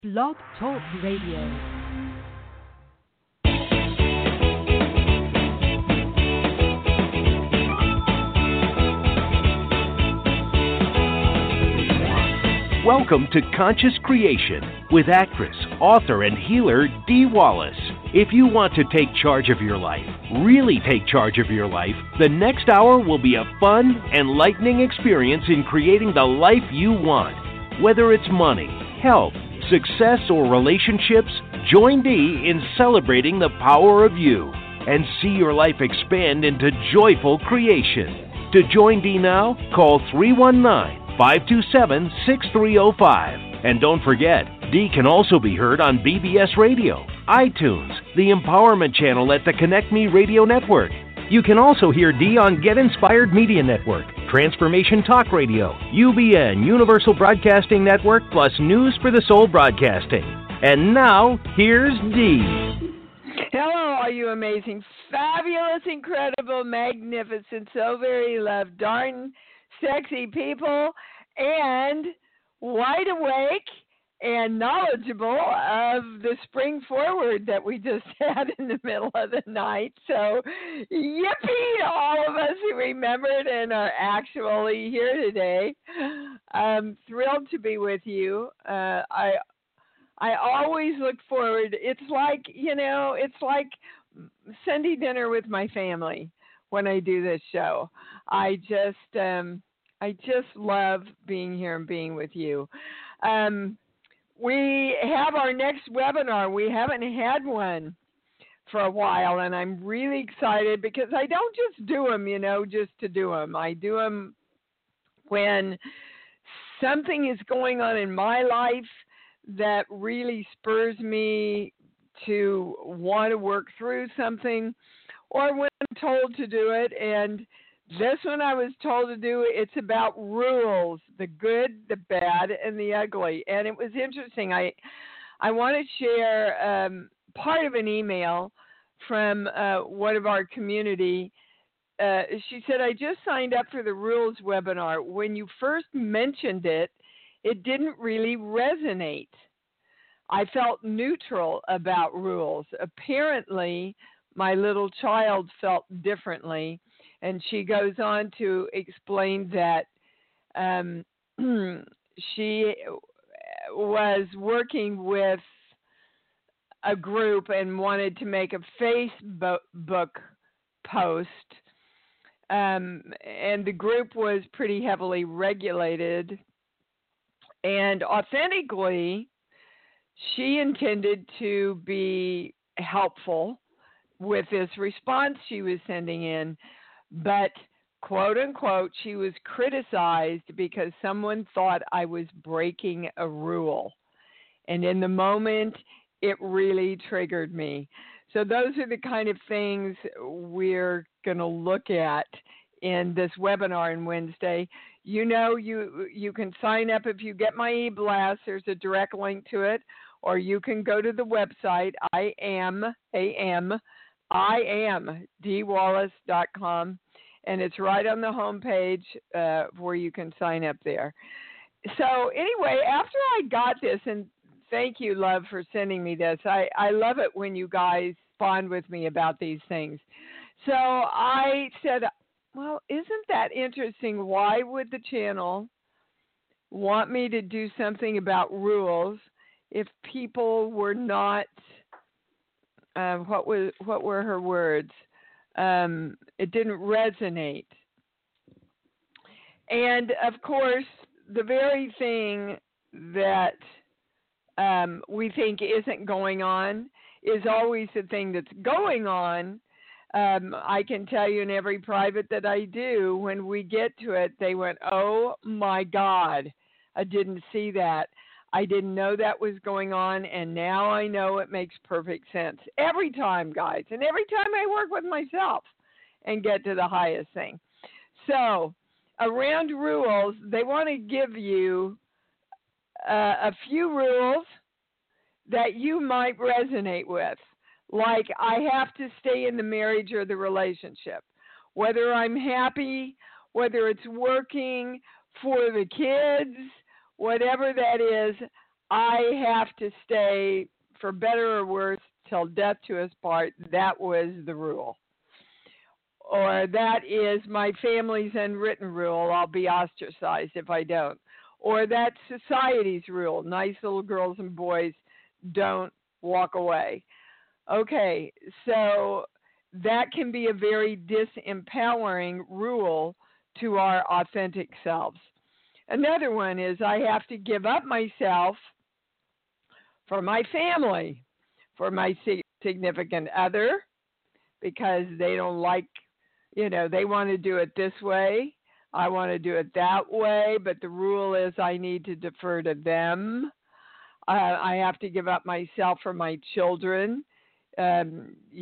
Blog Talk Radio. Welcome to Conscious Creation with actress, author, and healer Dee Wallace. If you want to take charge of your life, really take charge of your life, the next hour will be a fun, enlightening experience in creating the life you want. Whether it's money, health, success, or relationships, join Dee in celebrating the power of you and see your life expand into joyful creation. To join Dee now, call 319-527-6305. And don't forget, Dee can also be heard on BBS Radio, iTunes, the Empowerment Channel at the Connect Me Radio Network. You can also hear Dee on Get Inspired Media Network, Transformation Talk Radio, UBN, Universal Broadcasting Network, plus News for the Soul Broadcasting. And now, here's Dee. Hello, all you amazing, fabulous, incredible, magnificent, so very loved, darn sexy people, and wide awake and knowledgeable of the spring forward that we just had in the middle of the night. So, yippee to all of us who remembered and are actually here today. I'm thrilled to be with you. I always look forward. It's like, it's like Sunday dinner with my family when I do this show. I just love being here and being with you. We have our next webinar. We haven't had one for a while, and I'm really excited because I don't just do them, just to do them. I do them when something is going on in my life that really spurs me to want to work through something, or when I'm told to do it. And this one I was told to do, it's about rules, the good, the bad, and the ugly. And it was interesting. I want to share part of an email from one of our community. She said, I just signed up for the rules webinar. When you first mentioned it, it didn't really resonate. I felt neutral about rules. Apparently, my little child felt differently. And she goes on to explain that she was working with a group and wanted to make a Facebook post. And the group was pretty heavily regulated. And authentically, she intended to be helpful with this response she was sending in. But, quote unquote, she was criticized because someone thought I was breaking a rule. And in the moment, it really triggered me. So those are the kind of things we're going to look at in this webinar on Wednesday. You can sign up if you get my e-blast. There's a direct link to it. Or you can go to the website, IamDeeWallace.com, and it's right on the homepage where you can sign up there. So anyway, after I got this, and thank you, love, for sending me this. I love it when you guys bond with me about these things. So I said, well, isn't that interesting? Why would the channel want me to do something about rules if people were not, what were her words? It didn't resonate. And of course, the very thing that we think isn't going on is always the thing that's going on. I can tell you in every private that I do, when we get to it, they went, oh my God, I didn't see that. I didn't know that was going on, and now I know it makes perfect sense. Every time, guys, and every time I work with myself and get to the highest thing. So, around rules, they want to give you a few rules that you might resonate with. Like, I have to stay in the marriage or the relationship. Whether I'm happy, whether it's working for the kids, whatever that is, I have to stay, for better or worse, till death to us part. That was the rule. Or that is my family's unwritten rule. I'll be ostracized if I don't. Or that's society's rule. Nice little girls and boys don't walk away. Okay, so that can be a very disempowering rule to our authentic selves. Another one is I have to give up myself for my family, for my significant other, because they don't like, they want to do it this way. I want to do it that way, but the rule is I need to defer to them. I have to give up myself for my children. That's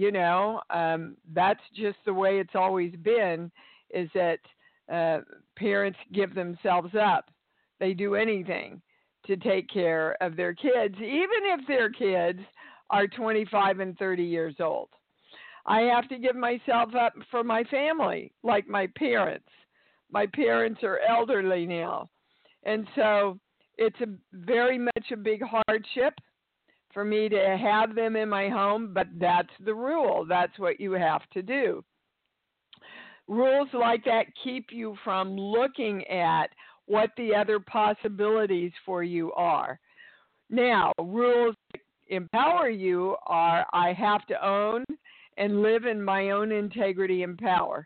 just the way it's always been, is that parents give themselves up. They do anything to take care of their kids, even if their kids are 25 and 30 years old. I have to give myself up for my family, like my parents. My parents are elderly now. And so it's very much a big hardship for me to have them in my home, but that's the rule. That's what you have to do. Rules like that keep you from looking at what the other possibilities for you are. Now, rules that empower you are I have to own and live in my own integrity and power.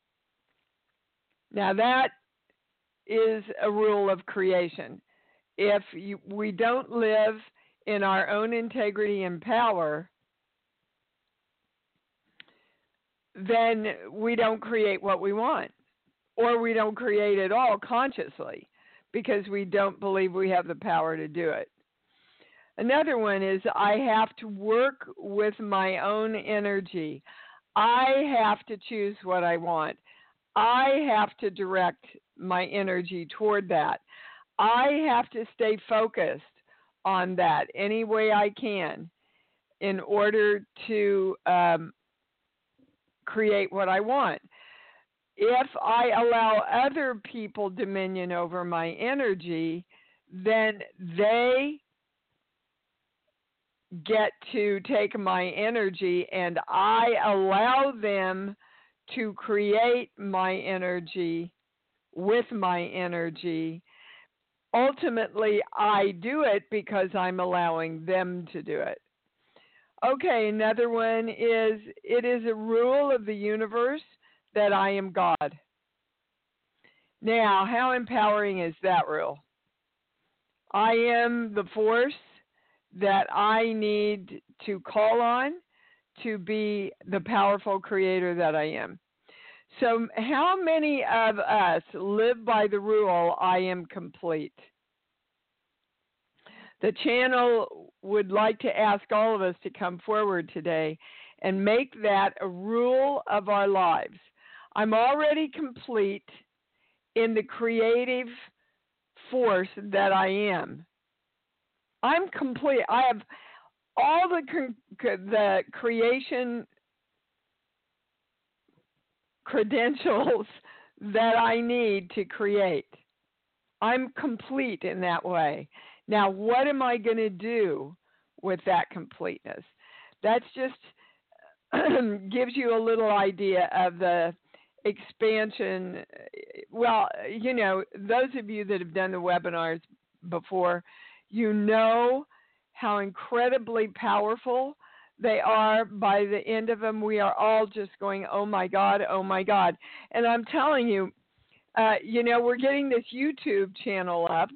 Now, that is a rule of creation. If we don't live in our own integrity and power, then we don't create what we want, or we don't create at all consciously because we don't believe we have the power to do it. Another one is I have to work with my own energy. I have to choose what I want. I have to direct my energy toward that. I have to stay focused on that any way I can in order to create what I want. If I allow other people dominion over my energy, then they get to take my energy and I allow them to create my energy with my energy. Ultimately, I do it because I'm allowing them to do it. Okay, another one is it is a rule of the universe that I am God. Now, how empowering is that rule? I am the force that I need to call on to be the powerful creator that I am. So how many of us live by the rule, I am complete? The channel would like to ask all of us to come forward today and make that a rule of our lives. I'm already complete in the creative force that I am. I'm complete. I have all the creation credentials that I need to create. I'm complete in that way. Now, what am I going to do with that completeness? That's just gives you a little idea of the expansion. Well, those of you that have done the webinars before, how incredibly powerful they are. By the end of them, we are all just going, oh my God, oh my God. And I'm telling you, we're getting this YouTube channel up,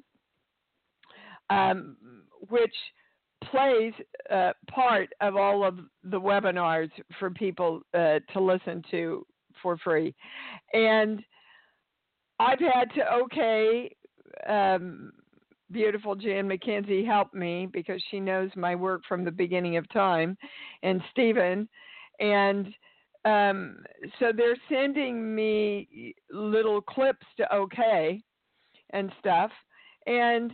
which plays part of all of the webinars for people to listen to for free. And I've had to, beautiful Jan McKenzie helped me because she knows my work from the beginning of time, and Stephen. And so they're sending me little clips to OK and stuff. And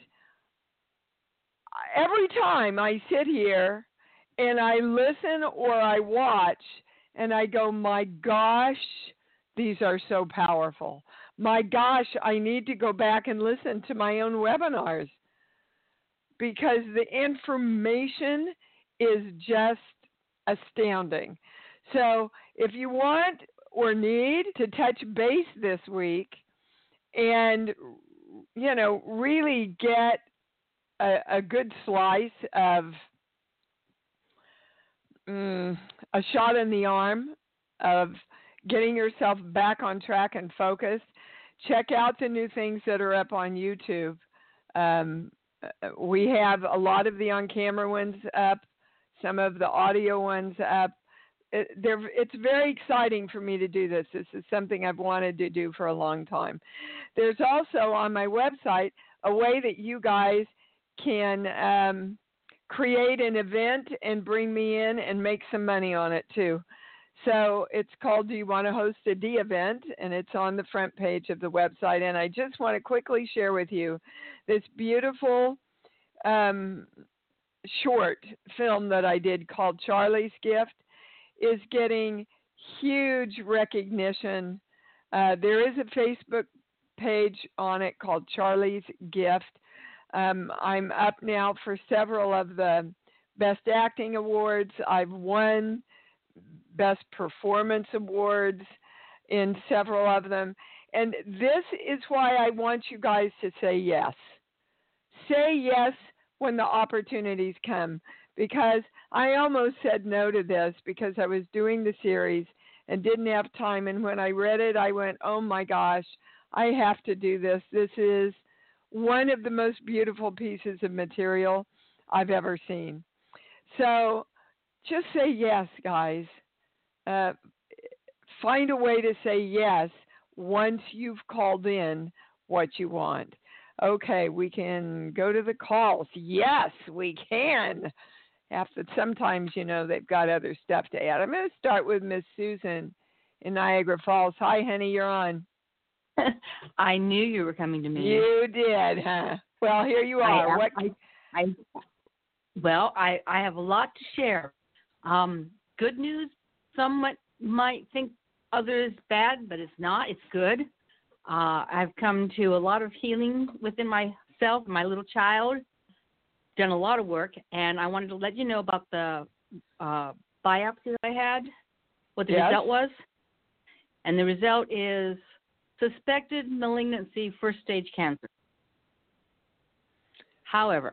every time I sit here and I listen or I watch and I go, my gosh, these are so powerful. My gosh, I need to go back and listen to my own webinars because the information is just astounding. So if you want or need to touch base this week and, really get a good slice of a shot in the arm of getting yourself back on track and focused, check out the new things that are up on YouTube. We have a lot of the on-camera ones up, some of the audio ones up. It's very exciting for me to do this. This is something I've wanted to do for a long time. There's also on my website a way that you guys can create an event and bring me in and make some money on it too. So it's called Do You Want to Host a D Event? And it's on the front page of the website. And I just want to quickly share with you this beautiful short film that I did called Charlie's Gift is getting huge recognition. There is a Facebook page on it called Charlie's Gift. I'm up now for several of the Best Acting Awards. I've won Best Performance Awards in several of them. And this is why I want you guys to say yes. Say yes when the opportunities come, because I almost said no to this because I was doing the series and didn't have time. And when I read it, I went, oh my gosh, I have to do this. This is one of the most beautiful pieces of material I've ever seen. So just say yes, guys. Find a way to say yes once you've called in what you want. Okay, we can go to the calls. Yes, we can. Sometimes, they've got other stuff to add. I'm going to start with Miss Susan in Niagara Falls. Hi, honey, you're on. I knew you were coming to me. You did, huh? Well, here you are. I have a lot to share. Good news. Some might think others bad, but it's not. It's good. I've come to a lot of healing within myself, my little child. Done a lot of work, and I wanted to let you know about the biopsy that I had, what the result was. And the result is suspected malignancy, first stage cancer. However,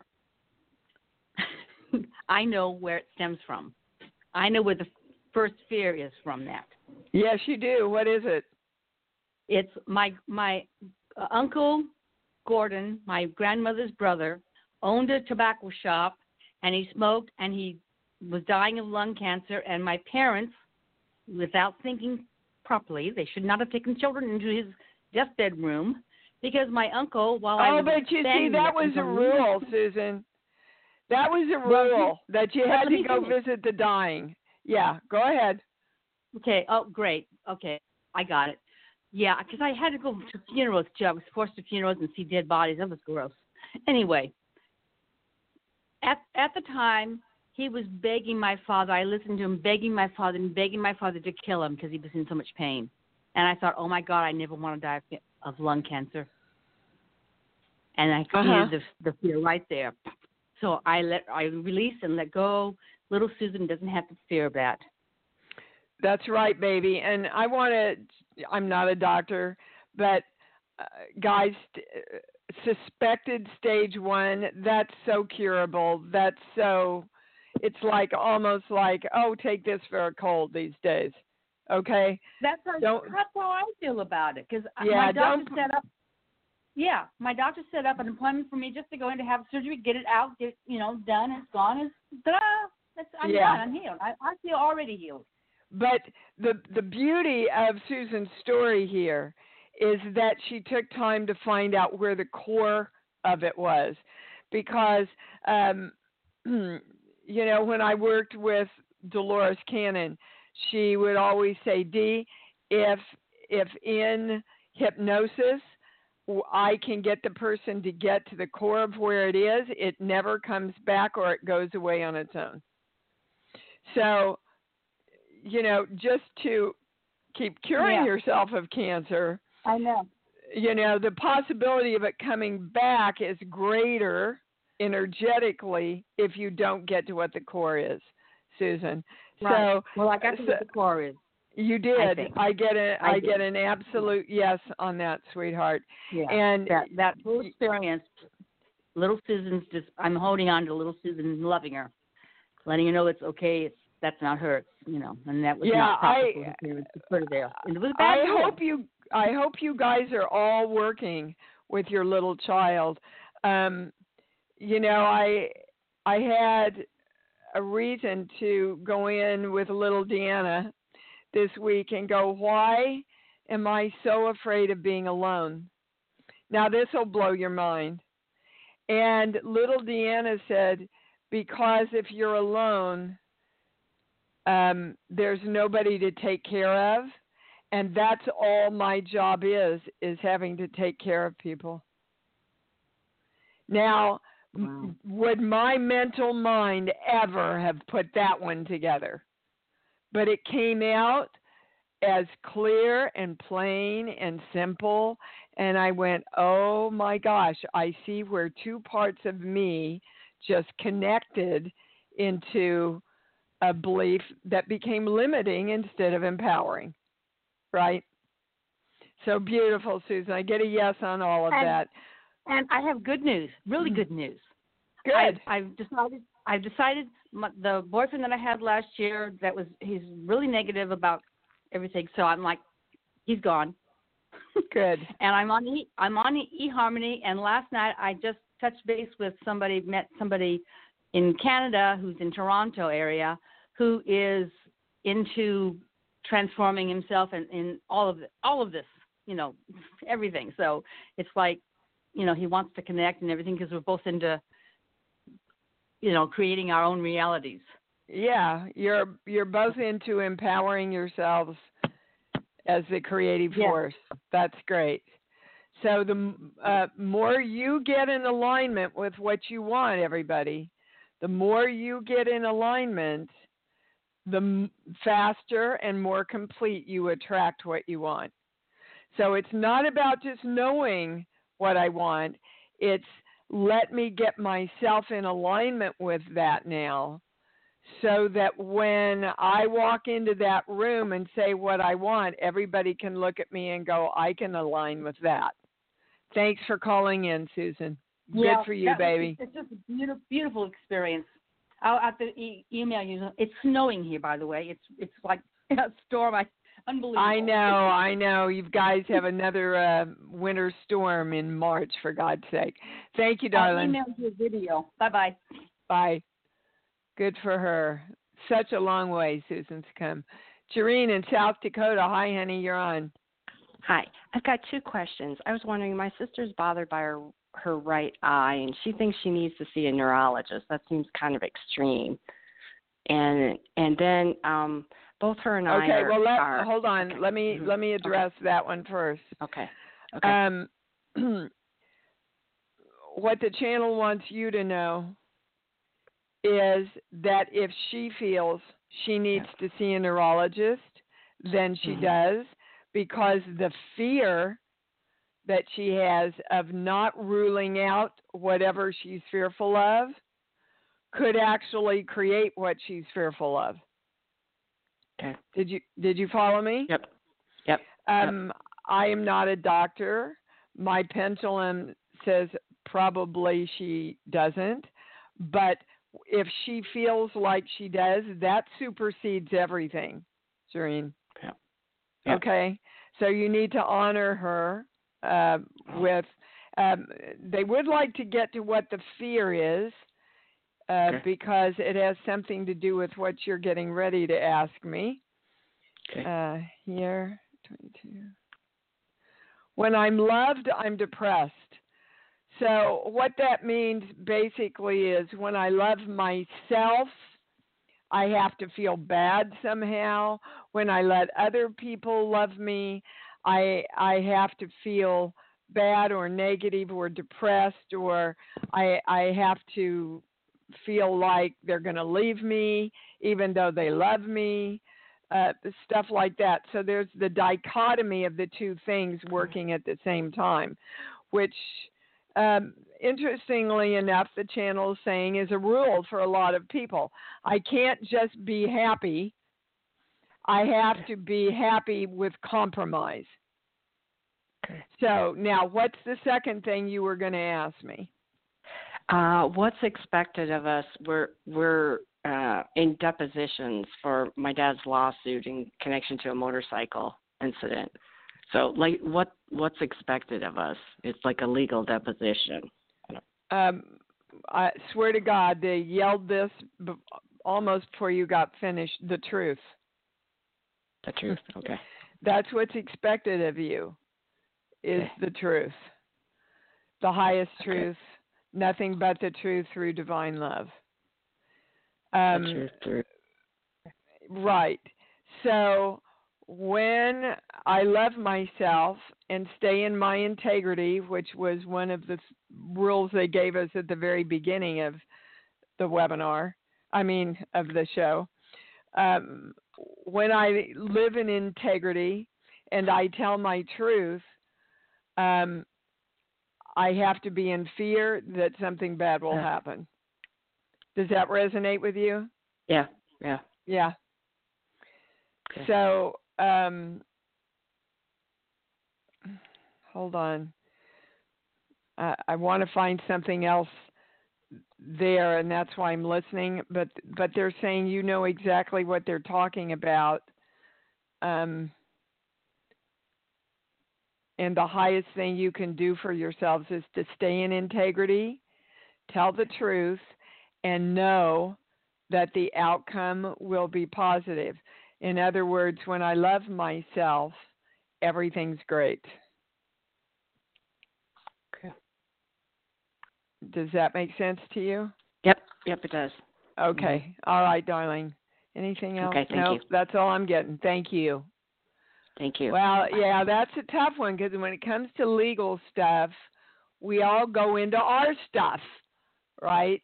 I know where it stems from. I know where the first fear is from that. Yes, you do. What is it? It's my uncle Gordon, my grandmother's brother, owned a tobacco shop, and he smoked, and he was dying of lung cancer, and my parents, without thinking properly, they should not have taken children into his deathbed room, because my uncle, while I was but you see, that was a rule, Susan. That was a rule that you had to go visit the dying. Yeah, go ahead. Okay, oh, great. Okay, I got it. Yeah, because I had to go to funerals, too. I was forced to funerals and see dead bodies. That was gross. Anyway, at the time, he was begging my father. I listened to him begging my father to kill him because he was in so much pain. And I thought, oh, my God, I never want to die of lung cancer. And I could hear the fear right there. So I released and let go. Little Susan doesn't have to fear that. That's right, baby. And I'm not a doctor, but guys, suspected stage 1, that's so curable. It's like almost like, oh, take this for a cold these days. Okay? That's how I feel about it. Because my doctor my doctor set up an appointment for me just to go in to have surgery, get it out, get it, done. It's gone. I'm done. I'm healed. I feel already healed. But the beauty of Susan's story here is that she took time to find out where the core of it was. Because, when I worked with Dolores Cannon, she would always say, Dee, if in hypnosis I can get the person to get to the core of where it is, it never comes back or it goes away on its own. So, just to keep curing yourself of cancer, I know. The possibility of it coming back is greater energetically if you don't get to what the core is, Susan. Right. So, well, I got to what the core is. You did. I get an absolute yes on that, sweetheart. Yeah. And that whole experience, little Susan's I'm holding on to little Susan and loving her, letting her know it's okay. That's not her, and that was not proper to put her there. It was a bad deal. I hope you guys are all working with your little child. I had a reason to go in with little Deanna this week and go, why am I so afraid of being alone? Now, this will blow your mind. And little Deanna said, because if you're alone, there's nobody to take care of. And that's all my job is having to take care of people. Now, would my mental mind ever have put that one together? But it came out as clear and plain and simple. And I went, oh my gosh, I see where two parts of me just connected into a belief that became limiting instead of empowering. Right? So beautiful, Susan. I get a yes on all of that. And I have good news, really good news. Good. I've decided the boyfriend that I had last year, he's really negative about everything. So I'm like, he's gone. Good. And I'm on eHarmony. And last night I just touched base with met somebody in Canada who's in Toronto area who is into transforming himself and in all of this, everything. So it's like, he wants to connect and everything because we're both into, creating our own realities. Yeah, you're both into empowering yourselves as the creative force. That's great. So the more you get in alignment with what you want, everybody, the more you get in alignment, the faster and more complete you attract what you want. So it's not about just knowing what I want. It's let me get myself in alignment with that now so that when I walk into that room and say what I want, everybody can look at me and go, I can align with that. Thanks for calling in, Susan. Good for you, baby. It's just a beautiful, beautiful experience. I'll have to email you. It's snowing here, by the way. It's like a storm. Unbelievable. I know. You guys have another winter storm in March, for God's sake. Thank you, darling. I'll email you a video. Bye-bye. Bye. Good for her. Such a long way Susan's come. Jareen in South Dakota. Hi, honey. You're on. Hi. I've got two questions. I was wondering, my sister's bothered by her right eye, and she thinks she needs to see a neurologist. That seems kind of extreme. And then both her and I are... Okay, well, hold on. Okay. Let me address that one first. Okay. What the channel wants you to know is that if she feels she needs to see a neurologist, then she does, because the fear that she has of not ruling out whatever she's fearful of could actually create what she's fearful of. Okay. Did you follow me? Yep. I am not a doctor. My pendulum says probably she doesn't, but if she feels like she does, that supersedes everything, Jareen. Yeah. Okay? So you need to honor her with, they would like to get to what the fear is, because it has something to do with what you're getting ready to ask me. Okay. Here, 22. When I'm loved, I'm depressed. So what that means basically is when I love myself, I have to feel bad somehow. When I let other people love me, I have to feel bad or negative or depressed, or I have to feel like they're going to leave me even though they love me, stuff like that. So there's the dichotomy of the two things working at the same time, which interestingly enough, the channel is saying is a rule for a lot of people. I can't just be happy. I have to be happy with compromise. Okay. So now, what's the second thing you were going to ask me? What's expected of us? We're in depositions for my dad's lawsuit in connection to a motorcycle incident. So, like, what's expected of us? It's like a legal deposition. I swear to God, they yelled this almost before you got finished. The truth. The truth. Okay. That's what's expected of you. Is the truth. The highest truth. Nothing but the truth through divine love. The truth. Right. So when I love myself and stay in my integrity, which was one of the rules they gave us at the very beginning of the of the show, when I live in integrity and I tell my truth, I have to be in fear that something bad will happen. Does that resonate with you? Yeah. Yeah. Okay. So, hold on. I want to find something else there, and that's why I'm listening. But they're saying you know exactly what they're talking about. And the highest thing you can do for yourselves is to stay in integrity, tell the truth, and know that the outcome will be positive. In other words, when I love myself, everything's great. Okay. Does that make sense to you? Yep, it does. Okay. All right, darling. Anything else? Okay, thank you. That's all I'm getting. Thank you. Thank you. Well, yeah, that's a tough one because when it comes to legal stuff, we all go into our stuff, right?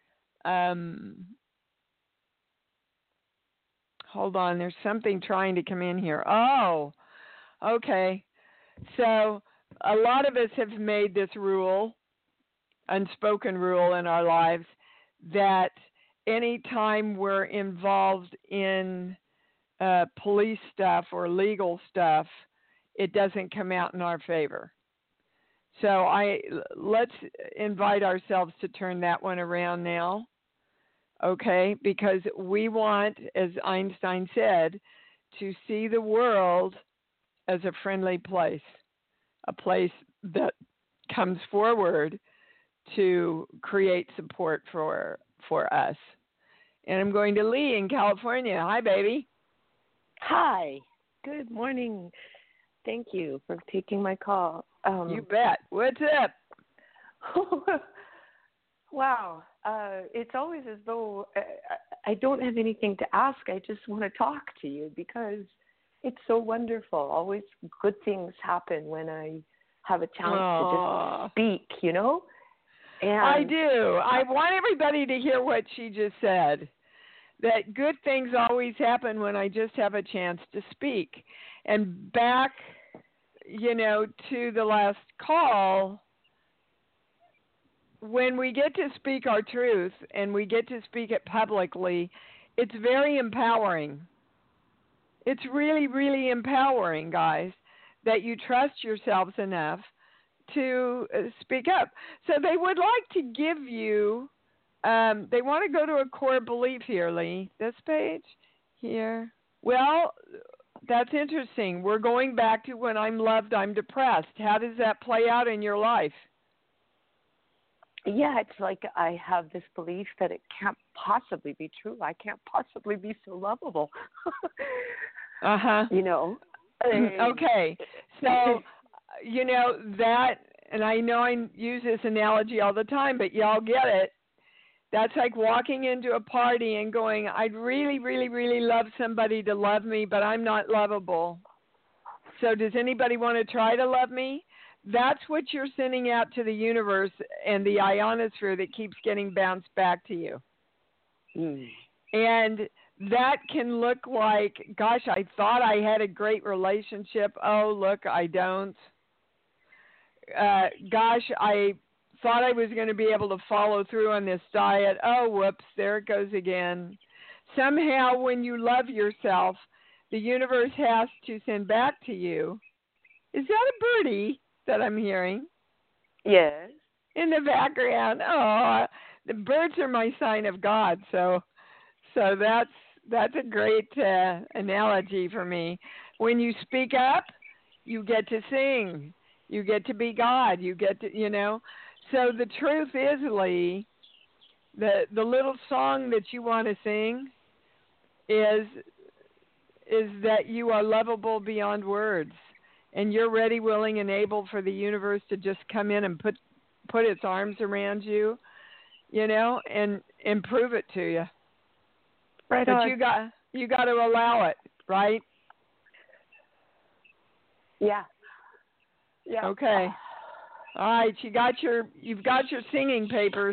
Hold on, there's something trying to come in here. Oh, okay. So a lot of us have made this rule, unspoken rule in our lives, that anytime we're involved in police stuff or legal stuff, it doesn't come out in our favor. So let's invite ourselves to turn that one around now, okay? Because we want, as Einstein said, to see the world as a friendly place, a place that comes forward to create support for us. And I'm going to Lee in California. Hi, baby. Hi. Good morning. Thank you for taking my call. You bet. What's up? Wow. It's always as though I don't have anything to ask. I just want to talk to you because it's so wonderful. Always good things happen when I have a chance to just speak, you know? And I do. I want everybody to hear what she just said. That good things always happen when I just have a chance to speak. And back, to the last call, when we get to speak our truth and we get to speak it publicly, it's very empowering. It's really, really empowering, guys, that you trust yourselves enough to speak up. So they would like to give you, they want to go to a core belief here, Lee. This page here. Well, that's interesting. We're going back to when I'm loved, I'm depressed. How does that play out in your life? Yeah, it's like I have this belief that it can't possibly be true. I can't possibly be so lovable. Uh-huh. Okay. So, that, and I know I use this analogy all the time, but y'all get it. That's like walking into a party and going, I'd really, really, really love somebody to love me, but I'm not lovable. So does anybody want to try to love me? That's what you're sending out to the universe and the ionosphere that keeps getting bounced back to you. And that can look like, gosh, I thought I had a great relationship. Oh, look, I don't. Gosh, I thought I was going to be able to follow through on this diet. Oh, whoops, there it goes again. Somehow when you love yourself, the universe has to send back to you. Is that a birdie that I'm hearing? Yes. In the background. Oh, the birds are my sign of God, so that's a great analogy for me. When you speak up, you get to sing. You get to be God. You get to, So the truth is, Lee, the little song that you want to sing is that you are lovable beyond words, and you're ready, willing, and able for the universe to just come in and put its arms around you, and prove it to you. Right. But you got to allow it, right? Yeah. Yeah. Okay. All right, you've got your singing papers.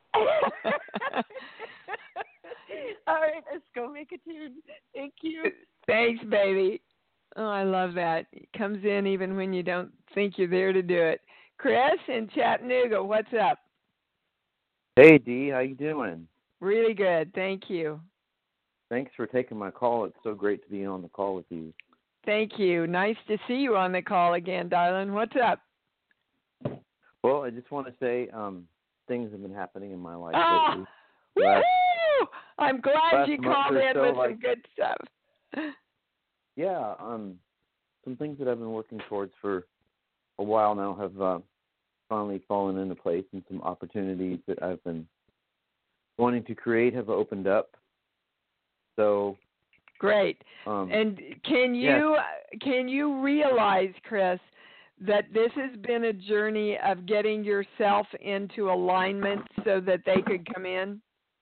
All right, let's go make a tune. Thank you. Thanks, baby. Oh, I love that. It comes in even when you don't think you're there to do it. Chris in Chattanooga, what's up? Hey, Dee, how you doing? Really good, thank you. Thanks for taking my call. It's so great to be on the call with you. Thank you. Nice to see you on the call again, darling. What's up? Well, I just want to say things have been happening in my life lately. Woo! I'm glad you called in with some good stuff. Yeah, some things that I've been working towards for a while now have finally fallen into place, and some opportunities that I've been wanting to create have opened up. So great. And can you realize, Chris, that this has been a journey of getting yourself into alignment so that they could come in?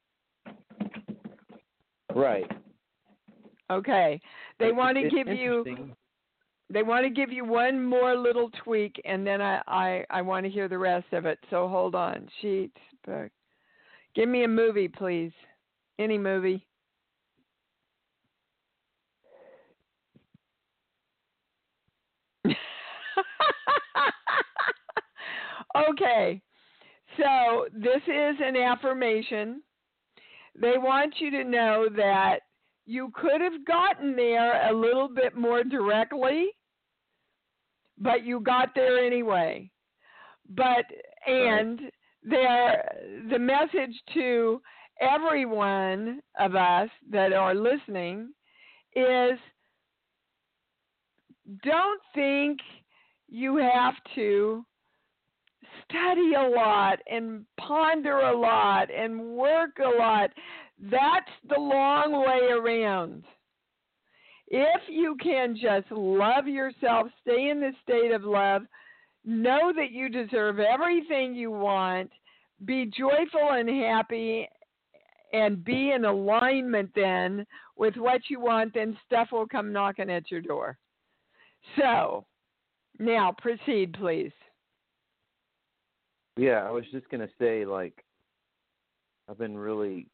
Right. Okay. They want to give you one more little tweak, and then I want to hear the rest of it. So hold on. Sheets, book. Give me a movie, please. Any movie. Okay. So this is an affirmation. They want you to know that you could have gotten there a little bit more directly, but you got there anyway. The message to every one of us that are listening is, don't think you have to study a lot and ponder a lot and work a lot. That's the long way around. If you can just love yourself, stay in the state of love, know that you deserve everything you want, be joyful and happy, and be in alignment then with what you want, then stuff will come knocking at your door. So, now proceed, please. Yeah, I was just going to say, I've been really,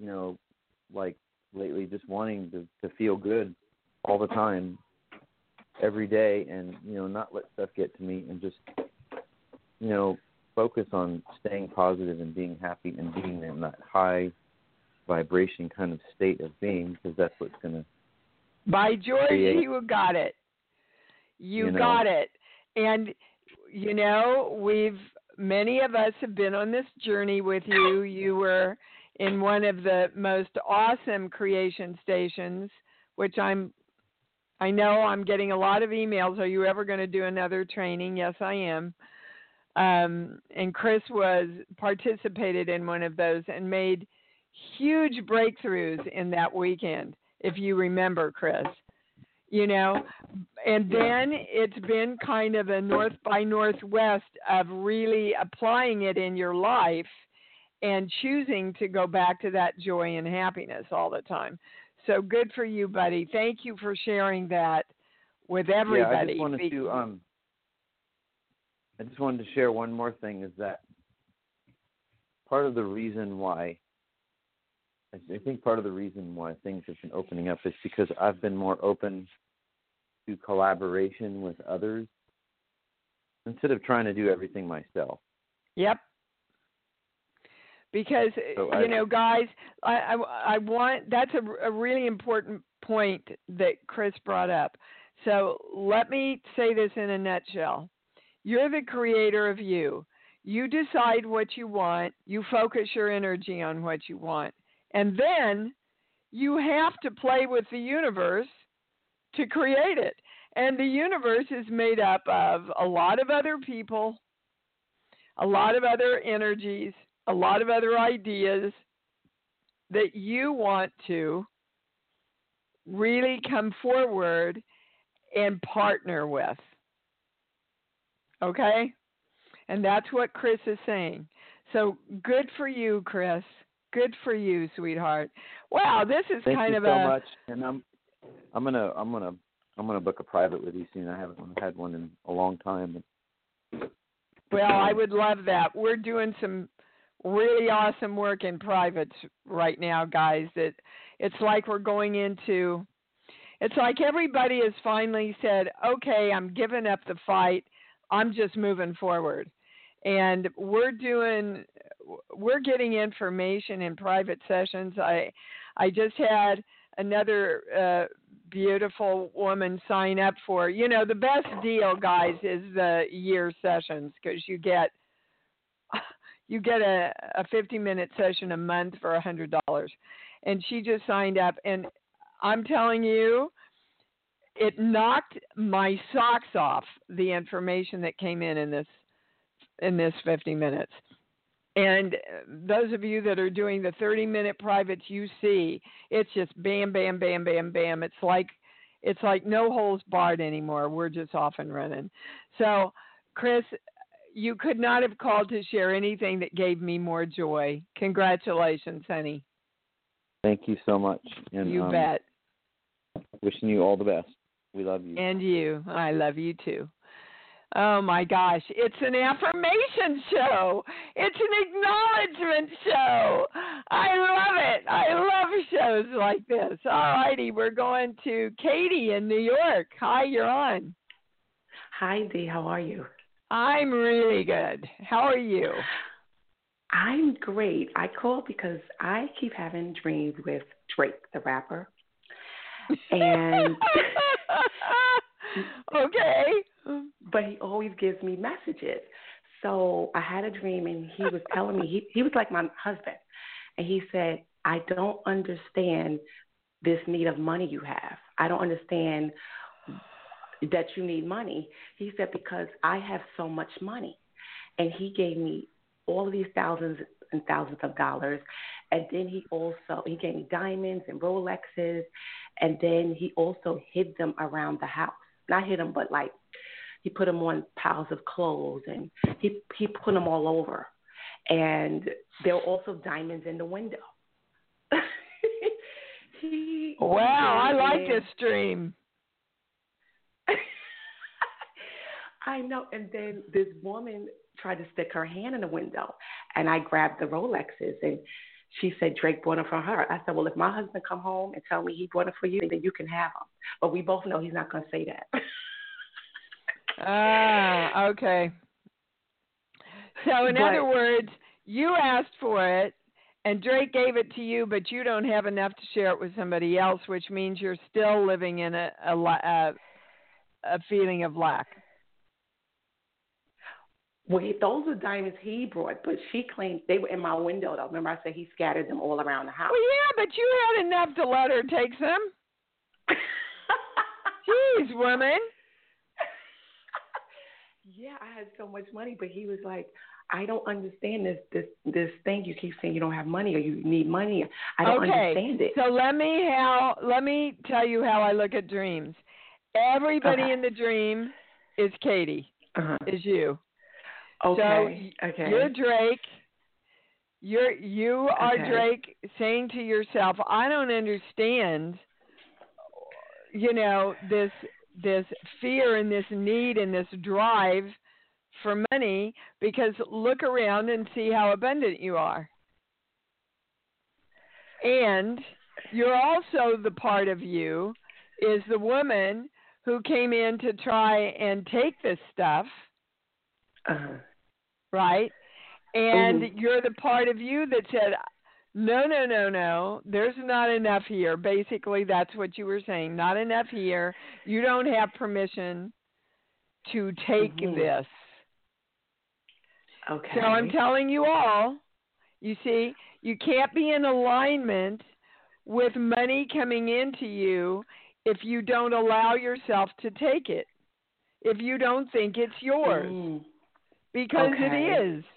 lately just wanting to feel good all the time, every day, and, not let stuff get to me, and just, focus on staying positive and being happy and being in that high vibration kind of state of being, because that's what's going to By George, create. You got it. You got it. And, many of us have been on this journey with you. You were in one of the most awesome creation stations, which I know I'm getting a lot of emails. Are you ever going to do another training? Yes, I am. And Chris participated in one of those and made huge breakthroughs in that weekend, if you remember, Chris. And then it's been kind of a north by northwest of really applying it in your life and choosing to go back to that joy and happiness all the time. So good for you, buddy. Thank you for sharing that with everybody. Yeah, I just wanted to share one more thing, is that part of the reason why things have been opening up is because I've been more open to collaboration with others instead of trying to do everything myself. Yep. because guys, I want, that's a really important point that Chris brought up. So let me say this in a nutshell. You're the creator of you. You decide what you want. You focus your energy on what you want. And then you have to play with the universe to create it. And the universe is made up of a lot of other people, a lot of other energies, a lot of other ideas that you want to really come forward and partner with. Okay? And that's what Chris is saying. So good for you, Chris. Good for you, sweetheart. Wow, this is Thank kind you of so much. And I'm gonna book a private with you soon. I haven't had one in a long time. Well, I would love that. We're doing some really awesome work in privates right now, guys. It's like we're going into. It's like everybody has finally said, "Okay, I'm giving up the fight. I'm just moving forward." And we're getting information in private sessions. I just had another beautiful woman sign up for, the best deal, guys, is the year sessions, because you get a 50-minute session a month for $100. And she just signed up, and I'm telling you, it knocked my socks off, the information that came in this 50 minutes. And those of you that are doing the 30-minute privates, you see, it's just bam, bam, bam, bam, bam. It's like no holds barred anymore. We're just off and running. So, Chris, you could not have called to share anything that gave me more joy. Congratulations, honey. Thank you so much. And, you bet. Wishing you all the best. We love you. And you. I love you too. Oh my gosh, it's an affirmation show. It's an acknowledgement show. I love it. I love shows like this. All righty, we're going to Katie in New York. Hi, you're on. Hi, Dee. How are you? I'm really good. How are you? I'm great. I called because I keep having dreams with Drake, the rapper. And okay. But he always gives me messages. So I had a dream, and he was telling me, he was like my husband. And he said, I don't understand this need of money you have. I don't understand that you need money. He said, because I have so much money. And he gave me all of these thousands and thousands of dollars. And then he gave me diamonds and Rolexes. And then he also hid them around the house. Not hid them, but like he put them on piles of clothes, and he put them all over. And there were also diamonds in the window. Wow, I like this dream. I know. And then this woman tried to stick her hand in the window, and I grabbed the Rolexes, and she said Drake bought them for her. I said, well, if my husband come home and tell me he bought them for you, then you can have them. But we both know he's not going to say that. Okay. So in other words, you asked for it, and Drake gave it to you, but you don't have enough to share it with somebody else, which means you're still living in a feeling of lack. Well, those are diamonds he brought, but she claimed they were in my window, though. Remember I said he scattered them all around the house? Well, yeah, but you had enough to let her take some. Jeez, woman. Yeah, I had so much money, but he was like, I don't understand this thing. You keep saying you don't have money or you need money. I don't understand it. So let me tell you how I look at dreams. Everybody in the dream is Katie, is you. Okay. So you're Drake. You are Drake saying to yourself, I don't understand, this fear and this need and this drive for money, because look around and see how abundant you are. And you're also, the part of you is the woman who came in to try and take this stuff, right? And Mm-hmm. you're the part of you that said, no, there's not enough here. Basically, that's what you were saying. Not enough here. You don't have permission to take this. Okay. So I'm telling you all, you see, you can't be in alignment with money coming into you if you don't allow yourself to take it, if you don't think it's yours, because it is.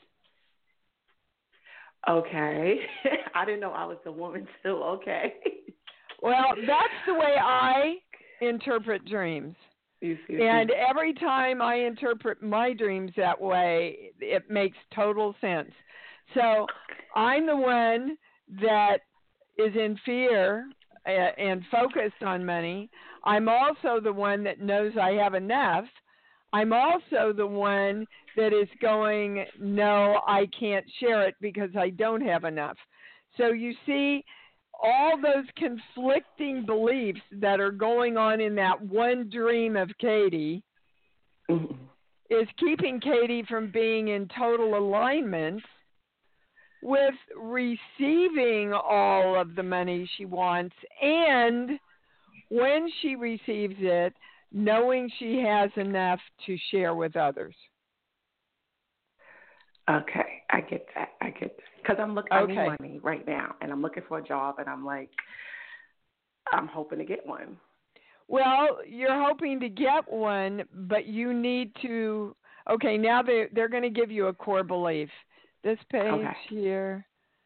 Okay. I didn't know I was the woman too. Okay. Well, that's the way I interpret dreams. You see, And every time I interpret my dreams that way, it makes total sense. So I'm the one that is in fear and focused on money. I'm also the one that knows I have enough. I'm also the one that is going, no, I can't share it because I don't have enough. So you see, all those conflicting beliefs that are going on in that one dream of Katie is keeping Katie from being in total alignment with receiving all of the money she wants, and when she receives it, knowing she has enough to share with others. Okay, I get that. Because I'm looking, I need money right now, and I'm looking for a job, and I'm like, I'm hoping to get one. Well, you're hoping to get one, but you need to. Okay, now they're going to give you a core belief. This page here,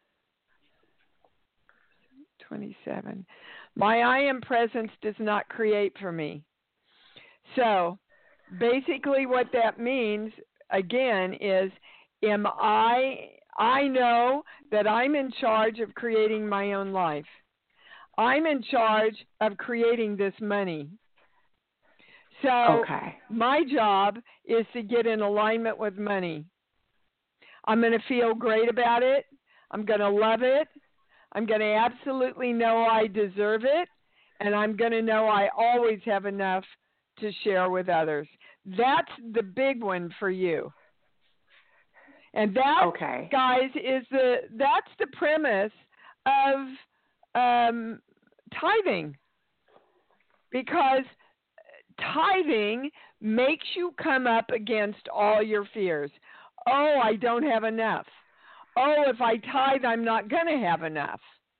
27. My I am presence does not create for me. So basically what that means, again, is I know that I'm in charge of creating my own life. I'm in charge of creating this money. So my job is to get in alignment with money. I'm going to feel great about it. I'm going to love it. I'm going to absolutely know I deserve it. And I'm going to know I always have enough to share with others. That's the big one for you. And that, guys, that's the premise of tithing. Because tithing makes you come up against all your fears. Oh, I don't have enough. Oh, if I tithe, I'm not going to have enough.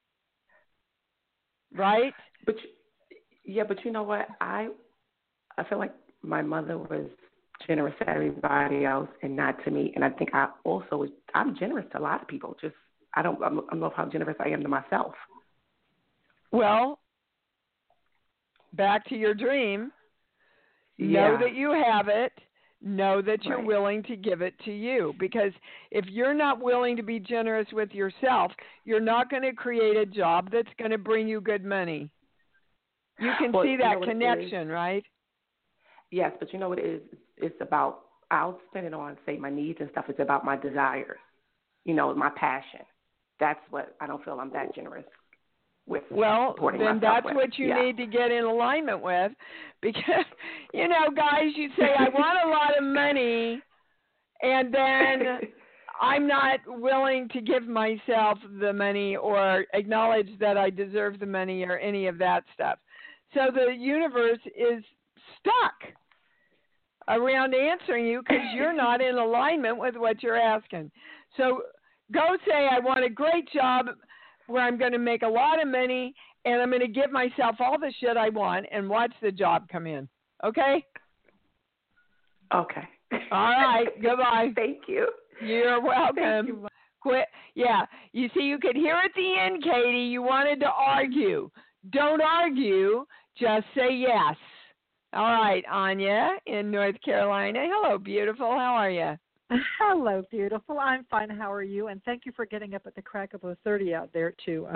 Right? But you know what? I feel like my mother was generous to everybody else and not to me. And I think I'm generous to a lot of people. Just I don't know how generous I am to myself. Well, back to your dream. Know that you have it. Know that you're willing to give it to you. Because if you're not willing to be generous with yourself, you're not going to create a job that's going to bring you good money. You can see that connection, right? Yes, but you know what it is? It's about, I'll spend it on, say, my needs and stuff. It's about my desires, my passion. That's what I don't feel I'm that generous with. Well, then that's what you need to get in alignment with. Because, guys, you say, I want a lot of money, and then I'm not willing to give myself the money or acknowledge that I deserve the money or any of that stuff. So the universe is stuck around answering you because you're not in alignment with what you're asking. So go say, I want a great job where I'm going to make a lot of money and I'm going to give myself all the shit I want and watch the job come in. Okay? Okay. All right. Goodbye. Thank you. You're welcome. Thank you. Quit. Yeah. You see, you could hear at the end, Katie, you wanted to argue. Don't argue. Just say yes. All right, Anya in North Carolina. Hello, beautiful. How are you? Hello, beautiful. I'm fine. How are you? And thank you for getting up at the crack of 30 out there to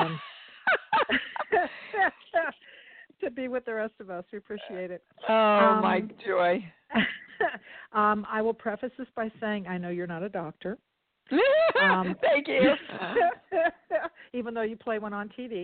to be with the rest of us. We appreciate it. Oh, my joy. I will preface this by saying I know you're not a doctor. Thank you. Even though you play one on TV.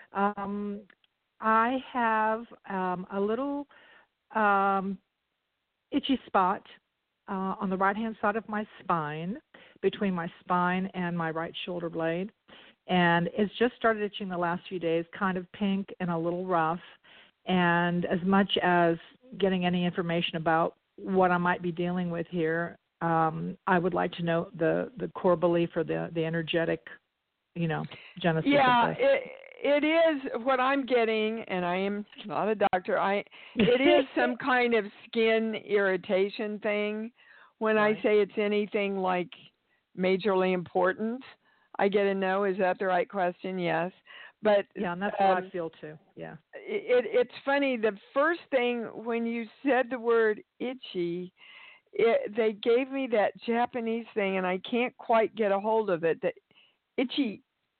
I have a little itchy spot on the right-hand side of my spine between my spine and my right shoulder blade. And it's just started itching the last few days, kind of pink and a little rough. And as much as getting any information about what I might be dealing with here, I would like to know the core belief or the energetic, genesis Yeah, of this. it is what I'm getting, and I am not a doctor. It is some kind of skin irritation thing. When I say it's anything like majorly important, I get a no. Is that the right question? Yes. But yeah, and that's what I feel too. Yeah. It's funny. The first thing when you said the word itchy, they gave me that Japanese thing, and I can't quite get a hold of it. That itchy.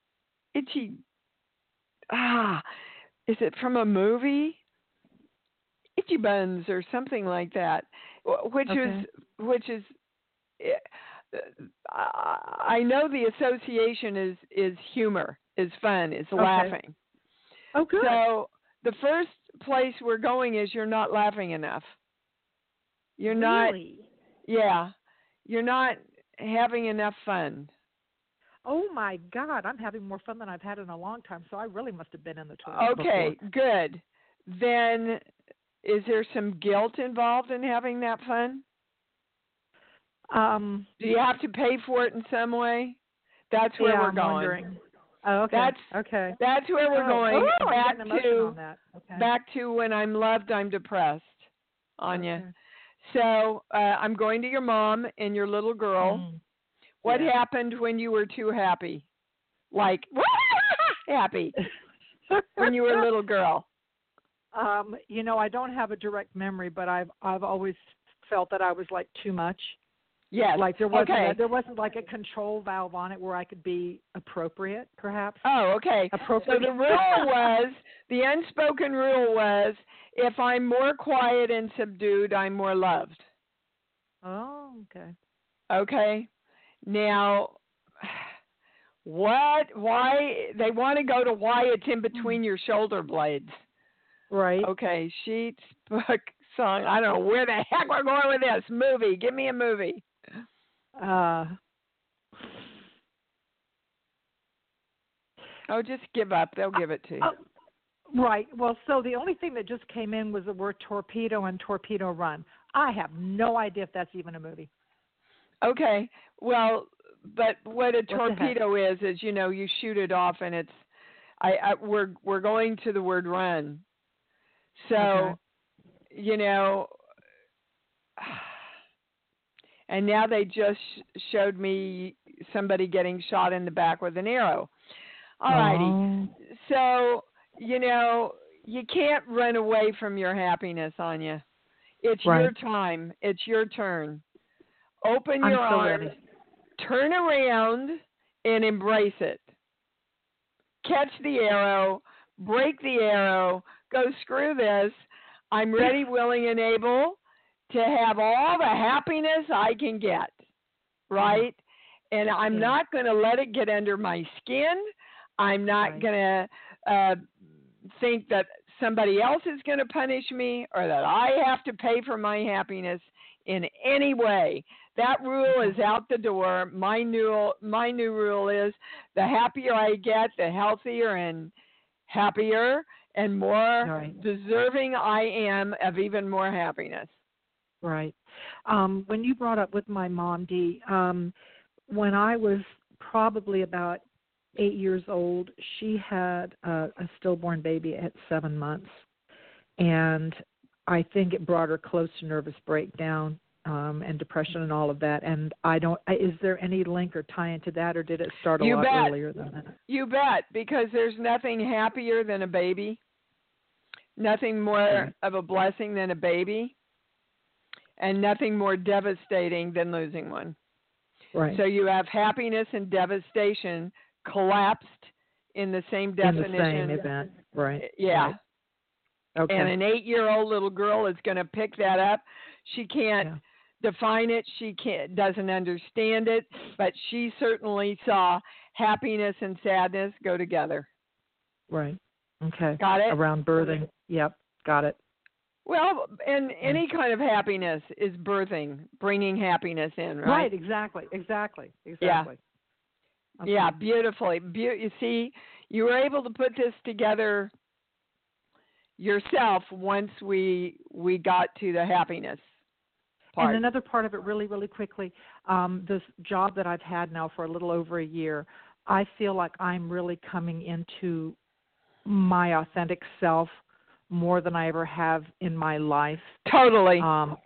Is it from a movie? Itchy Buns or something like that, which is. I know the association is humor, is fun, is laughing. Oh, good. So the first place we're going is you're not laughing enough. You're not. Really? Yeah, you're not having enough fun. Oh my God, I'm having more fun than I've had in a long time. So I really must have been in the toilet. Okay, before. Good. Then, is there some guilt involved in having that fun? Do you have to pay for it in some way? That's where we're I'm going. Wondering. Oh, okay. That's where we're going. Back to when I'm loved, I'm depressed, Anya. Okay. So I'm going to your mom and your little girl. What happened when you were too happy? Like happy when you were a little girl? I don't have a direct memory, but I've always felt that I was like too much. Yes. Like there wasn't like a control valve on it where I could be appropriate, perhaps. Oh, okay. Appropriate. So the unspoken rule was, if I'm more quiet and subdued, I'm more loved. Oh, okay. Okay. Now, why they want to go to why it's in between your shoulder blades. Right. Okay. Sheets, book, song. I don't know where the heck we're going with this. Movie. Give me a movie. Just give up. They'll give it to you. Right. Well, so the only thing that just came in was the word torpedo and Torpedo Run. I have no idea if that's even a movie. Okay. Well, but what a torpedo is you shoot it off, and it's we're going to the word run. So, and now they just showed me somebody getting shot in the back with an arrow. All righty. So, you can't run away from your happiness, Anya. It's your time. It's your turn. Open your arms, turn around, and embrace it. Catch the arrow, break the arrow, go screw this. I'm ready, willing, and able to have all the happiness I can get, right? And I'm not going to let it get under my skin. I'm not going to think that somebody else is going to punish me or that I have to pay for my happiness in any way. That rule is out the door. My new rule is the happier I get, the healthier and happier and more deserving I am of even more happiness. Right. When you brought up with my mom, Dee, when I was probably about 8 years old, she had a stillborn baby at 7 months. And I think it brought her close to nervous breakdown and depression and all of that. And is there any link or tie into that, or did it start a lot earlier than that? You bet, because there's nothing happier than a baby, nothing more of a blessing than a baby, and nothing more devastating than losing one. Right. So you have happiness and devastation collapsed in the same definition. In the same event, right. Yeah. Right. Okay. And an 8-year-old little girl is going to pick that up. She can't define it. She doesn't understand it, but she certainly saw happiness and sadness go together. Right. Okay. Got it? Around birthing. Yep. Got it. Well, and any kind of happiness is bringing happiness in, right? Right, exactly. Yeah. Okay. Yeah, beautifully. You see, you were able to put this together yourself once we got to the happiness part. And another part of it, really, really quickly, this job that I've had now for a little over a year, I feel like I'm really coming into my authentic self more than I ever have in my life. Totally.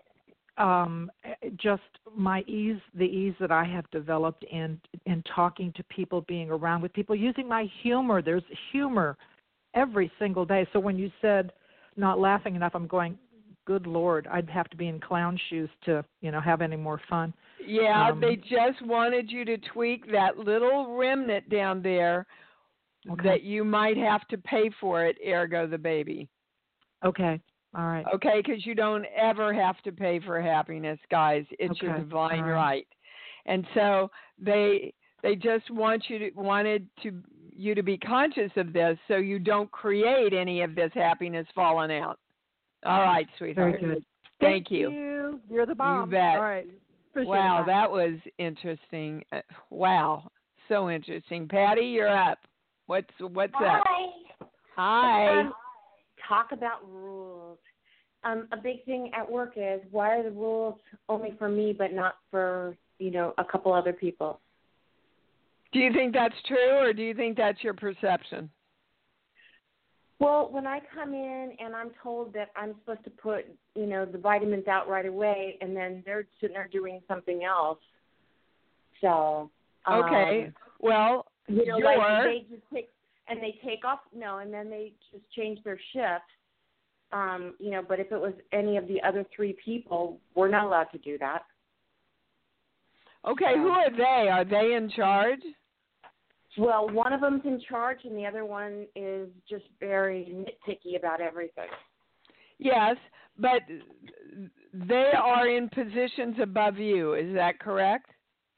Just my ease, the ease that I have developed in talking to people, being around with people, using my humor. There's humor every single day. So when you said not laughing enough, I'm going, good Lord, I'd have to be in clown shoes to, have any more fun. Yeah, they just wanted you to tweak that little remnant down there that you might have to pay for it, ergo the baby. Okay. All right. Okay, because you don't ever have to pay for happiness, guys. It's your divine right. And so they just wanted you to be conscious of this so you don't create any of this happiness falling out. All right, sweetheart. Very good. Thank you. You're the bomb. You bet. All right. Appreciate wow, that was interesting. Wow, so interesting. Patty, you're up. What's up? Hi. Talk about rules. A big thing at work is, why are the rules only for me but not for, a couple other people? Do you think that's true, or do you think that's your perception? Well, when I come in and I'm told that I'm supposed to put, the vitamins out right away, and then they're sitting there doing something else. So. Okay. Well, like they just take off, and then they just change their shift. But if it was any of the other three people, we're not allowed to do that. Okay, who are they? Are they in charge? Well, one of them's in charge, and the other one is just very nitpicky about everything. Yes, but they are in positions above you. Is that correct?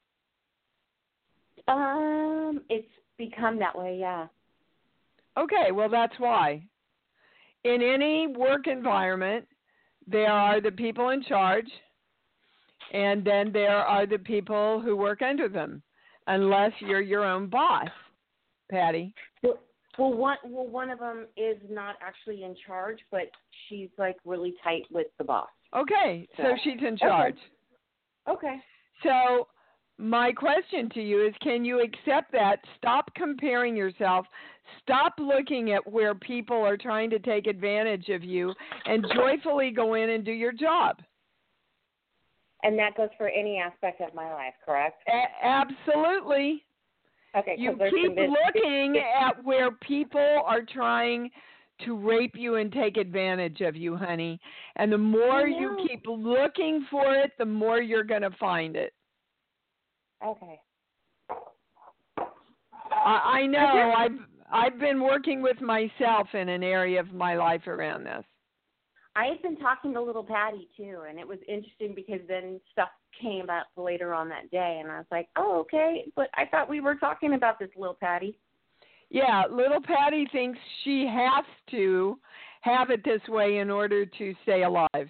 It's become that way, yeah. Okay, well, that's why. In any work environment, there are the people in charge, and then there are the people who work under them, unless you're your own boss, Patty. Well, one of them is not actually in charge, but she's like really tight with the boss. Okay, so she's in charge. Okay. So my question to you is, can you accept that? Stop comparing yourself. Stop looking at where people are trying to take advantage of you, and joyfully go in and do your job. And that goes for any aspect of my life, correct? Absolutely. Okay. You keep looking at where people are trying to rape you and take advantage of you, honey. And the more you keep looking for it, the more you're going to find it. Okay. I know. I've been working with myself in an area of my life around this. I had been talking to little Patty, too, and it was interesting because then stuff came up later on that day, and I was like, oh, okay, but I thought we were talking about this, little Patty. Yeah, little Patty thinks she has to have it this way in order to stay alive.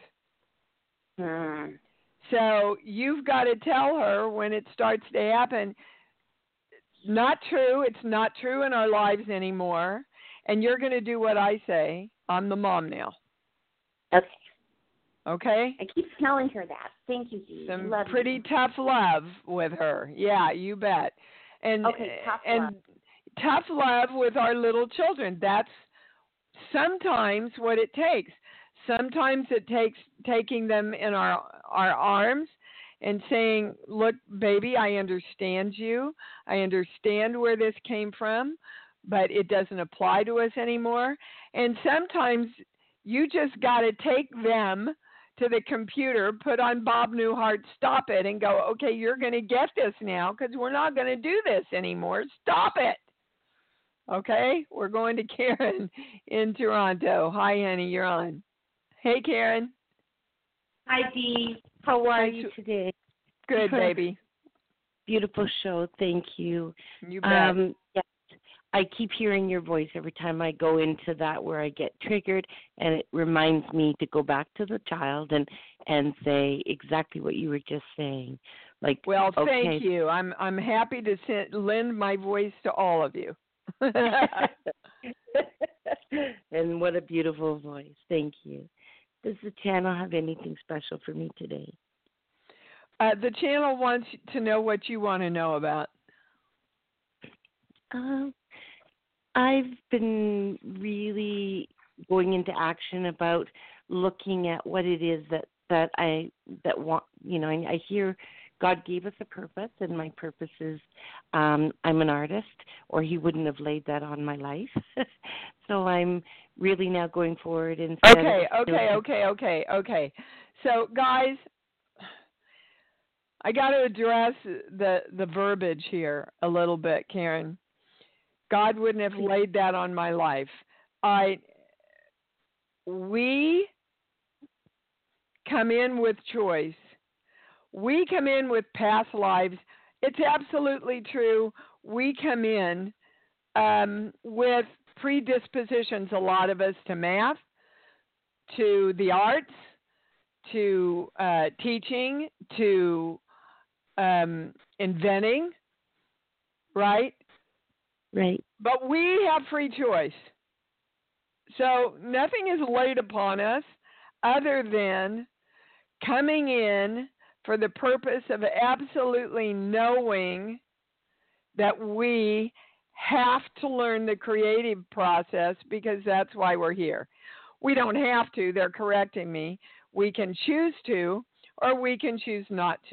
So you've got to tell her when it starts to happen, not true, it's not true in our lives anymore, and you're going to do what I say. I'm the mom now. Okay. Okay? I keep telling her that. Thank you, Dee. Some pretty tough love with her. Yeah, you bet. And tough love with our little children. That's sometimes what it takes. Sometimes it takes taking them in our arms and saying, look, baby, I understand you. I understand where this came from, but it doesn't apply to us anymore. And sometimes you just got to take them to the computer, put on Bob Newhart, stop it, and go, okay, you're going to get this now because we're not going to do this anymore. Stop it. Okay? We're going to Karen in Toronto. Hi, honey, you're on. Hey, Karen. Hi, Dee. How are you today? Good, baby. Beautiful show. Thank you. You bet. Yes. I keep hearing your voice every time I go into that where I get triggered, and it reminds me to go back to the child and say exactly what you were just saying. Like, well, okay. thank you. I'm happy to lend my voice to all of you. And what a beautiful voice. Thank you. Does the channel have anything special for me today? The channel wants to know what you want to know about. I've been really going into action about looking at what it is that I hear God gave us a purpose, and my purpose is I'm an artist, or He wouldn't have laid that on my life. So I'm really now going forward and Okay. So guys, I got to address the verbiage here a little bit, Karen. God wouldn't have laid that on my life. We come in with choice. We come in with past lives. It's absolutely true. We come in with predispositions, a lot of us, to math, to the arts, to teaching, to inventing, right? Right. But we have free choice. So nothing is laid upon us other than coming in for the purpose of absolutely knowing that we have to learn the creative process, because that's why we're here. We don't have to. They're correcting me. We can choose to, or we can choose not to.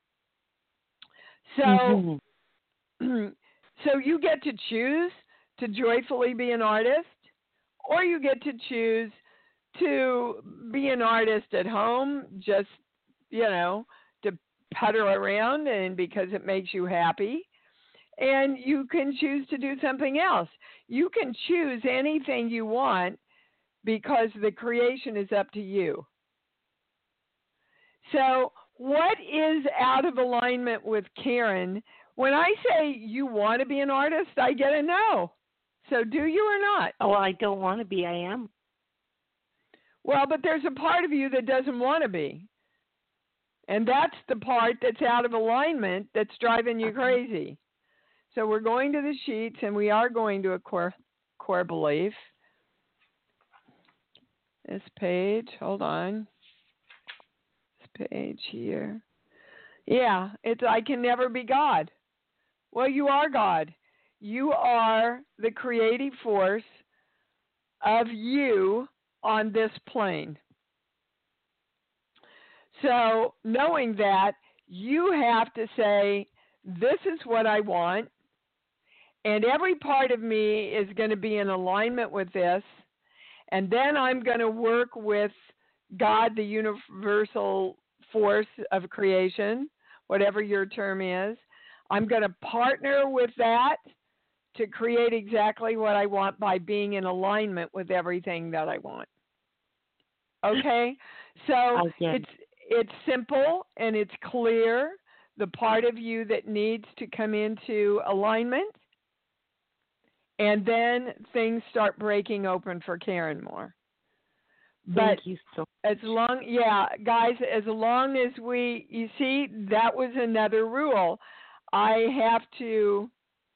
So, so you get to choose to joyfully be an artist, or you get to choose to be an artist at home, just, to putter around and because it makes you happy. And you can choose to do something else. You can choose anything you want because the creation is up to you. So what is out of alignment with Karen? When I say you want to be an artist, I get a no. So do you or not? Oh, I don't want to be. I am. Well, but there's a part of you that doesn't want to be. And that's the part that's out of alignment that's driving you crazy. So we're going to the sheets, and we are going to a core belief. This page, hold on. This page here. Yeah, it's I can never be God. Well, you are God. You are the creative force of you on this plane. So knowing that, you have to say, this is what I want, and every part of me is going to be in alignment with this, and then I'm going to work with God, the universal force of creation, whatever your term is. I'm going to partner with that to create exactly what I want by being in alignment with everything that I want. Okay? So it's simple and it's clear, the part of you that needs to come into alignment, and then things start breaking open for Karen more. But thank you so much. Guys, as long as you see, that was another rule. I have to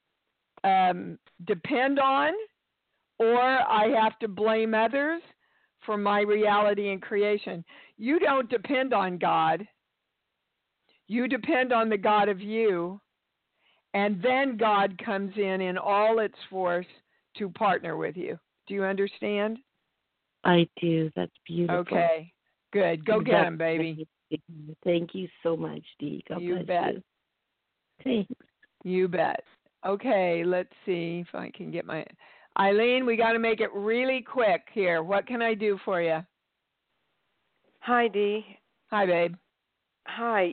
depend on, or I have to blame others for my reality and creation. You don't depend on God. You depend on the God of you, and then God comes in all its force to partner with you. Do you understand? I do. That's beautiful. Okay, good. Go get him, baby. Thank you so much, Dee. God you bless bet. you. Thanks. You bet. Okay, let's see if I can get my... Eileen, we got to make it really quick here. What can I do for you? Hi, Dee. Hi, babe. Hi.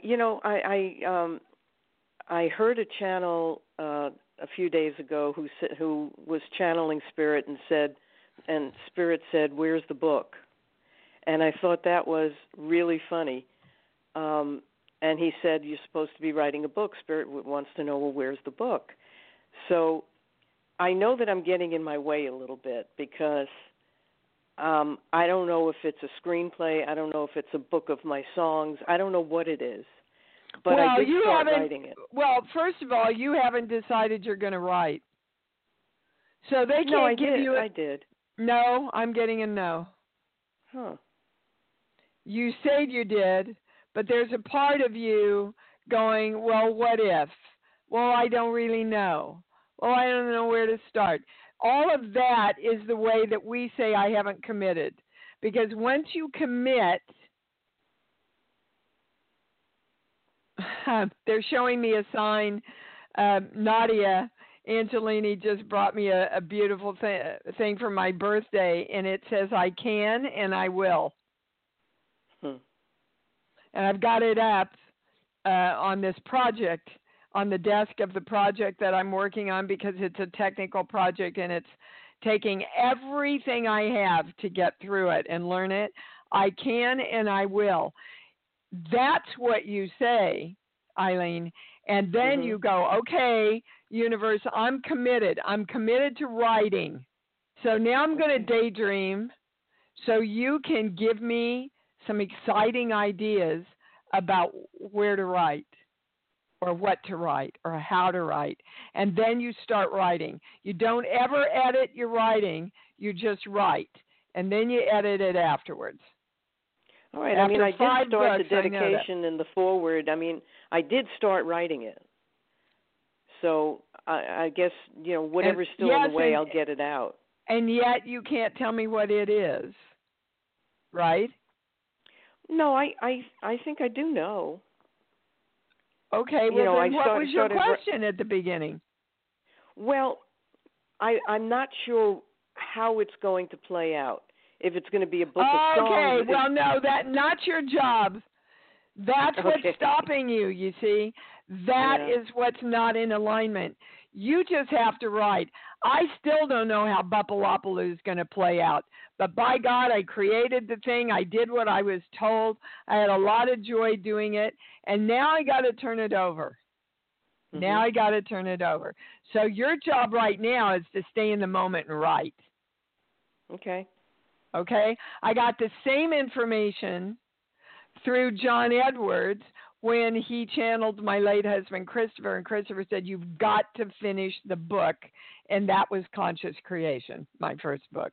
I heard a channel a few days ago who was channeling Spirit and Spirit said, "Where's the book?" And I thought that was really funny. And he said, "You're supposed to be writing a book. Spirit wants to know, well, where's the book?" So I know that I'm getting in my way a little bit because I don't know if it's a screenplay. I don't know if it's a book of my songs. I don't know what it is. But I did start writing it. Well, first of all, you haven't decided you're going to write. So they can't give you... I did. No, I'm getting a no. Huh. You said you did, but there's a part of you going, well, what if? Well, I don't really know. Well, I don't know where to start. All of that is the way that we say I haven't committed. Because once you commit, they're showing me a sign. Nadia Angelini just brought me a beautiful thing for my birthday, and it says, I can and I will. And I've got it up on this project, on the desk of the project that I'm working on, because it's a technical project and it's taking everything I have to get through it and learn it. I can and I will. That's what you say, Eileen. And then you go, okay, universe, I'm committed. I'm committed to writing. So now I'm going to daydream so you can give me some exciting ideas about where to write or what to write or how to write. And then you start writing. You don't ever edit your writing. You just write. And then you edit it afterwards. All right. I mean, I did start the dedication and the foreword. I mean, I did start writing it. So I guess, whatever's still in the way, I'll get it out. And yet you can't tell me what it is, right? No, I think I do know. Okay, well, then what was your question at the beginning? Well, I'm not sure how it's going to play out. If it's going to be a book of songs. Okay, well, no, that's not your job. That's what's stopping you, you see. That is what's not in alignment. You just have to write. I still don't know how Bupalopaloo is going to play out. But by God, I created the thing. I did what I was told. I had a lot of joy doing it. And now I got to turn it over. Now I got to turn it over. So your job right now is to stay in the moment and write. Okay. Okay? I got the same information through John Edwards when he channeled my late husband, Christopher, and Christopher said, you've got to finish the book. And that was Conscious Creation, my first book.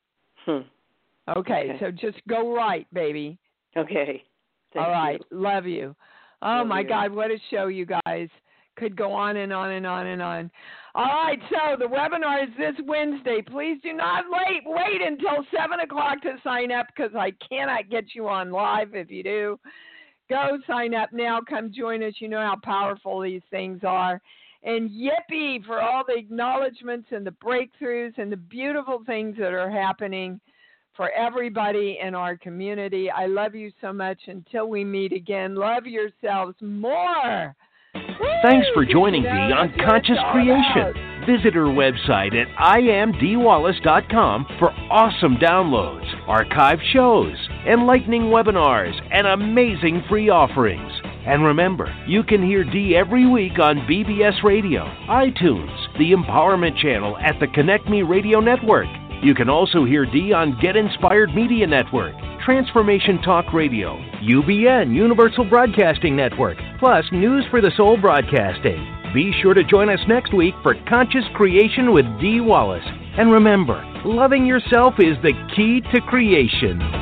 Okay, so just go write, baby. Okay. All right, love you. Oh, my God, what a show, you guys. Could go on and on and on and on. All right, so the webinar is this Wednesday. Please do not wait until 7 o'clock to sign up, because I cannot get you on live if you do. Go sign up now. Come join us. You know how powerful these things are. And yippee for all the acknowledgments and the breakthroughs and the beautiful things that are happening for everybody in our community. I love you so much. Until we meet again, love yourselves more. Thanks for joining me on Conscious Creation. Visit her website at imdwallace.com for awesome downloads, archived shows, enlightening webinars, and amazing free offerings. And remember, you can hear Dee every week on BBS Radio, iTunes, the Empowerment Channel at the Connect Me Radio Network. You can also hear Dee on Get Inspired Media Network, Transformation Talk Radio, UBN, Universal Broadcasting Network, plus News for the Soul Broadcasting. Be sure to join us next week for Conscious Creation with Dee Wallace. And remember, loving yourself is the key to creation.